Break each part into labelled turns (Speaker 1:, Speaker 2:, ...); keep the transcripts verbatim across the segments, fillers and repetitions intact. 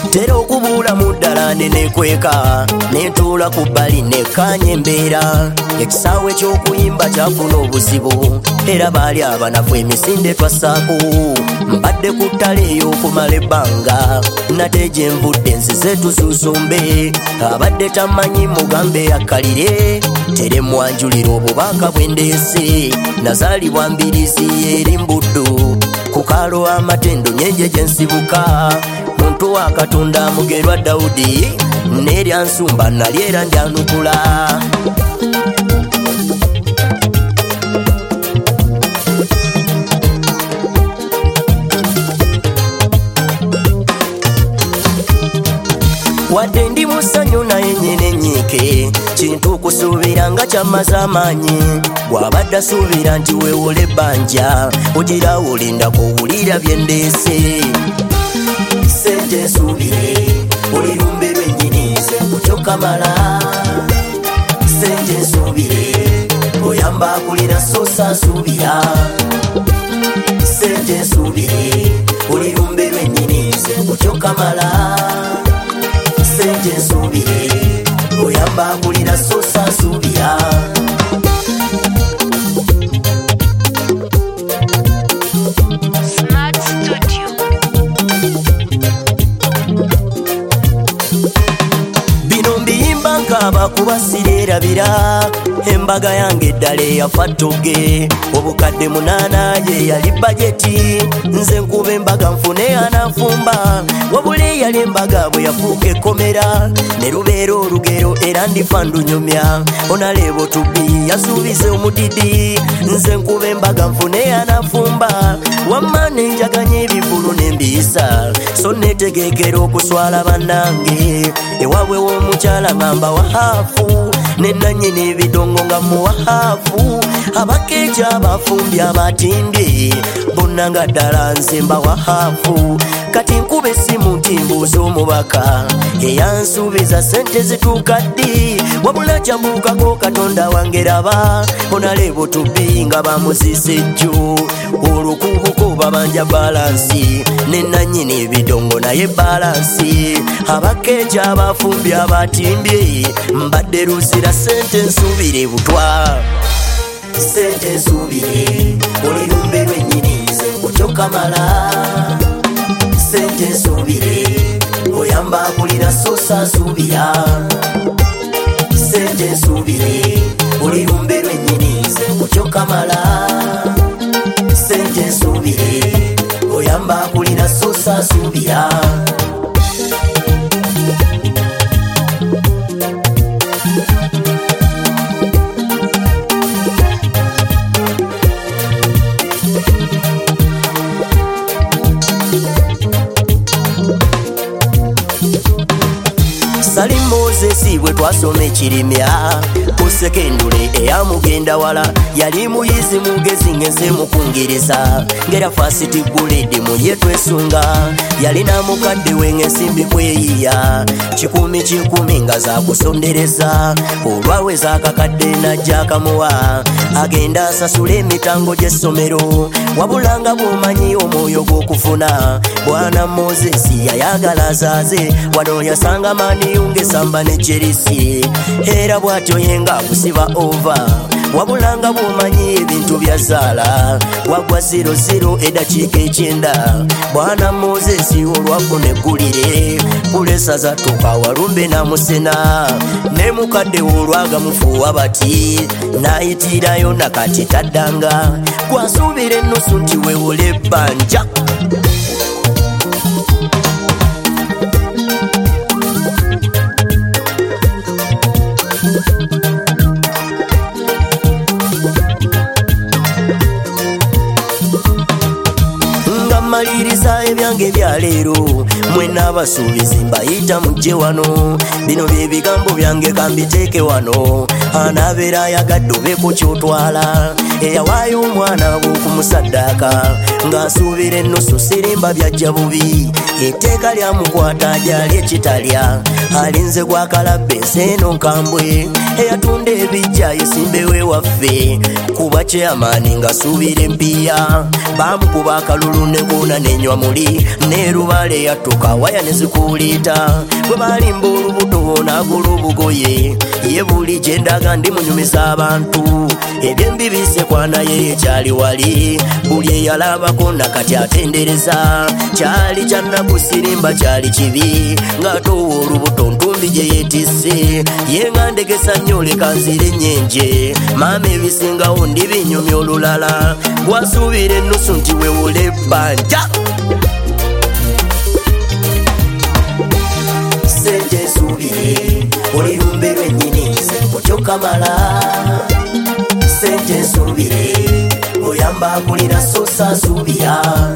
Speaker 1: tera okubuula muddala nenekweka nentuula ku bbali nekkaanya embeera ekisaawe ky'okuyimba kyafuna obuzibu era baali abanafu emisinde twassaako mbadde ku ttale ey'okumala ebbanga nate gye nvudde nzize tuzuzumbe abadde tamanyi mugambe yakkalire tere mwanjulira obubaka bwendeese nazaalibwa mbirizi eri mbuddu ku kaalo amatendo nyenje gye nsibuka muntu wa katonda mugerwa Dawudi nerya nsumba nalyera ndyanukula wadde ndi musanyu naye nyine nyiike kintu kusuubira nga kyamaze amaanyi bw'abadde asuubira nti weewole ebbanja ogira olinda kuwulira byendeese sente nsuubire olirumbe lwennyini nze nkukyokamala sente nsuubire oyamba akulira sosa nsuubira sente nsuubire olirumbe lwennyini nze nkukyokamala sente nsuubire oyamba akulira sosa nsuubira abakuba sireerabira embaga yange eddala eyafa ttogge obukadde munaana ye yali bajeti nze nkuba embaga nfune anafumba wabula eyali embaga bwe yafuuka ekkomera ne lubeera olugero era ndifa ndunyumya onaleebo tubbi yasuubiza omudidi nze nkuba embaga nfune anafumba wamma nenjaganya ebivulu n'embiisa so neetegekera okuswala bannange ewaabwe w'omukyala ngamba wahafu nenanyini ebidongo nga muwahafu abakeja abafumbye abatimbye bonna nga ddala nzemba wahafu kati nkuba essimu nti mbuuza omubaka eyansuubiza sente zituuka ddi wabula kyambuukako katonda wange raba onaleebo tubbi nga bamuzisa ejju olukubuko babanja balansi nenanyini ebidongo naye balansi abakeja abafumbye abatimbye mbadde luzira sente nsuubire butwa sente nsuubire olirumbe lwennyini nze nkukyokamala sente nsuubire oyamba akulira sosa nsuubira sente nsuubire olirumbe lwennyini nze nkukyokamala sente nsuubire oyamba akulira sosa nsuubira Sali Moses bwe twasoma ekirimya ku sekendule eyamugenda wala yali muyizi mugezi ngenze mukungiriza ngera fasiti buledi muye twesunga yalina mukadde w'ensimbi kweyiya kikumi kikumi nga zakusondereza olwaweza akakadde najja akamuwa agenda asasula emitango gy'essomero wabula nga bw'omanyi omwoyo gw'okufuna bwana Moses yayagala azaaze wano yasanga mani ungesamba ne Chelsea era bwatyo yenga akusiba over wabula nga bw'omanyi ebintu byazaala wagwa ziro ziro edakiika ekyenda bwana Moses olwafuna eggulire kulesaza tuka walumbe namusena ne mukadde olwaga mufuuwa bati nayitirayo nakati taddanga gwasuubira ennusu nti weewole ebbanja maliriza ebyange bya leero mwena abasuubizi mbayita mujje wano bino bye bigambo byange kambiteeke wano anabeera ayagadde obeeko kyotwala eyawaayo omwana w'okumusaddaaka ng'asuubira ennusu sirimba byajja bubi etteeka lyamukwata gyali ekitalya alinze gwakalabba ensi eno nkambwe eyatunda ebijja yesimbewe kuba chairman ngasuubira empiya bamukuba akalulu ne gona nenywa muli ne Lubale yatuka waya ne zikuliita bwe balimba olubuto n'agula obugoye ye buli gye ndaga ndi munyumiza abantu ebyembi bisekwa naye kyali wali buli eyalabako nakati atendereza kyali kyannakusirimba kyali kibi ng'atowa olubuto ntumbi gye yeetisse ye nga ndegesa nnyo leka nzire ennyenje maama ebisingawo ndi binyumya olulala gwasuubira ennusu nti wewula ebbanja sente nsuubire olirumbe lwennyini nze nkutyokamala sente nsuubire oyamba akulira sosa nsuubira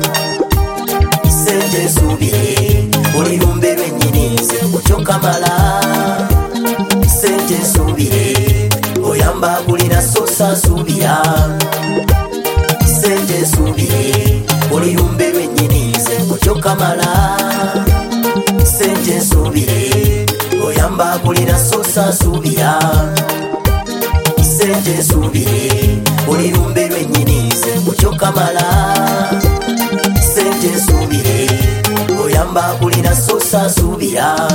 Speaker 1: sente nsuubire olirumbe lwennyini nze nkutyokamala sente nsuubire oyamba akulira sosa nsuubira sente nsuubire olirumbe lwennyini nze nkutyokamala sente nsuubire oyamba akulira sosa nsuubira sente nsuubire olirumbe lwennyini nze nkutyokamala sente nsuubire oyamba akulira sosa nsuubira